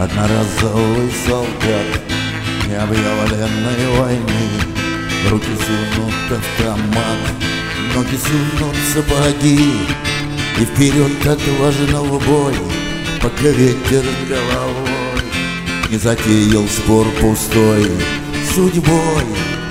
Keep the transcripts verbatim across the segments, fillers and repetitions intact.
Одноразовый солдат необъявленной войны. Руки сунут автомат, ноги сунут сапоги, и вперед отважно в бой, пока ветер головой не затеял спор пустой судьбой.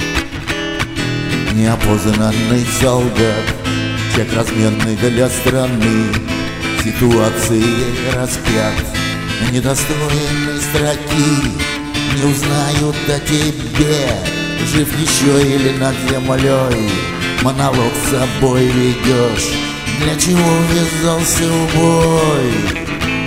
Неопознанный солдат, чек разменный для страны, ситуацией распят, недостойной строки. Не узнают о тебе, жив еще или над землей. Монолог с собой ведешь, для чего ввязался в бой?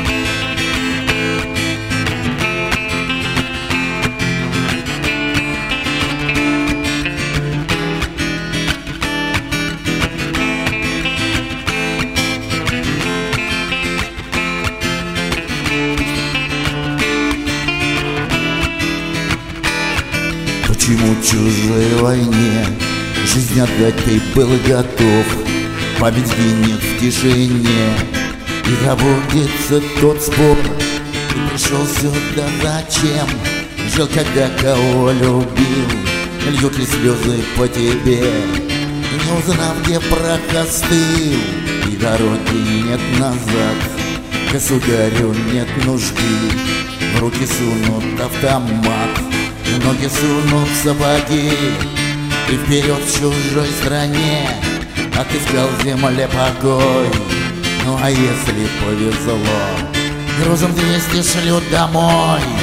Почему чужой войне жизнь отдать ты был готов? Память гинет в тишине, и забудется тот спор. Ты пришел сюда зачем? Жил, когда кого любил. Льют ли слезы по тебе, не узнав, где прах остыл? И дороги нет назад, государю нет нужды. В руки сунут автомат, ноги сунут сапоги, и вперед в чужой стране отыскал в земле покой. Ну а если повезло, грузом двести шлют домой.